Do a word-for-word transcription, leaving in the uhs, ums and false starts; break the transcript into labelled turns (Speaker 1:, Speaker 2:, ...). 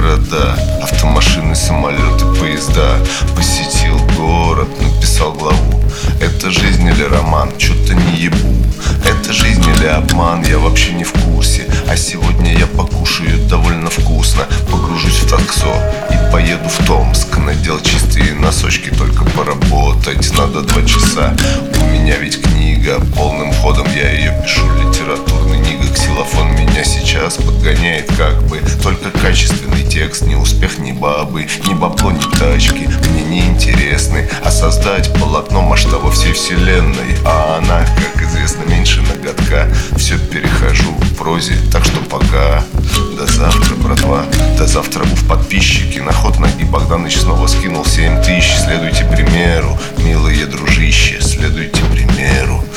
Speaker 1: города, автомашины, самолеты, поезда. Посетил город, написал главу. Это жизнь или роман? Чё-то не ебу. Это жизнь или обман? Я вообще не в курсе. А сегодня я покушаю довольно вкусно. Погружусь в таксо и поеду в Томск. Надел чистые носочки, только поработать надо два часа. У меня ведь книга, полным ходом я ее пишу. Литературный нига, ксилофон меня сейчас подгоняет как бы. Только качественный текст, ни успех, ни бабы, ни бабло, ни тачки мне не интересны. А создать полотно масштаба всей вселенной, а она, как известно, меньше ноготка. Все перехожу в прозе, так что пока. До завтра, братва, до завтра. В подписчики на ход ноги Богданыч снова скинул семь тысяч. Следуйте примеру, милые дружище, следуйте примеру.